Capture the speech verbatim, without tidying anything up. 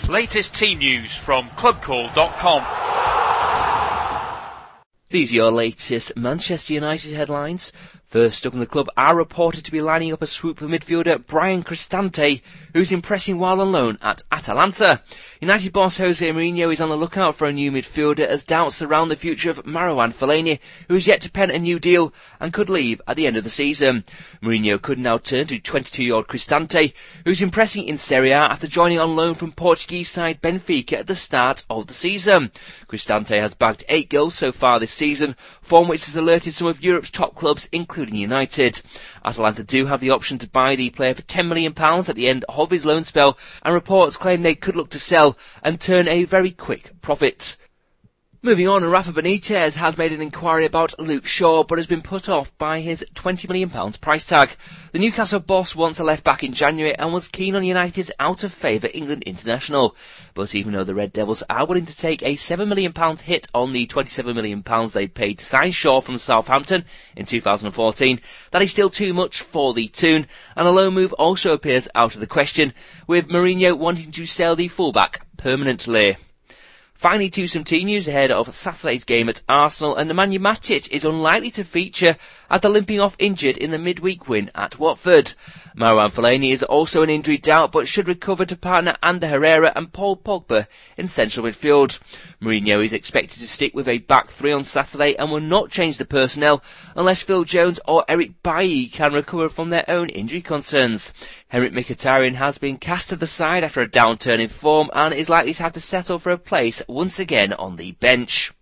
Latest team news from club call dot com. These are your latest Manchester United headlines. First up in the club are reported to be lining up a swoop for midfielder Bryan Cristante, who's impressing while on loan at Atalanta. United boss Jose Mourinho is on the lookout for a new midfielder as doubts surround the future of Marouane Fellaini, who is yet to pen a new deal and could leave at the end of the season. Mourinho could now turn to twenty-two-year-old Cristante, who's impressing in Serie A after joining on loan from Portuguese side Benfica at the start of the season. Cristante has bagged eight goals so far this season, form which has alerted some of Europe's top clubs, including United. Atalanta do have the option to buy the player for ten million pounds at the end of his loan spell, and reports claim they could look to sell and turn a very quick profit. Moving on, Rafa Benitez has made an inquiry about Luke Shaw, but has been put off by his twenty million pounds price tag. The Newcastle boss wants a left-back in January and was keen on United's out-of-favour England international. But even though the Red Devils are willing to take a seven million pounds hit on the twenty-seven million pounds they paid to sign Shaw from Southampton in two thousand fourteen, that is still too much for the Toon, and a loan move also appears out of the question, with Mourinho wanting to sell the fullback permanently. Finally, to some team news ahead of Saturday's game at Arsenal, and Nemanja Matic is unlikely to feature after limping off injured in the midweek win at Watford. Marouane Fellaini is also an injury doubt, but should recover to partner Ander Herrera and Paul Pogba in central midfield. Mourinho is expected to stick with a back three on Saturday and will not change the personnel unless Phil Jones or Eric Bailly can recover from their own injury concerns. Henrik Mkhitaryan has been cast to the side after a downturn in form and is likely to have to settle for a place once again on the bench.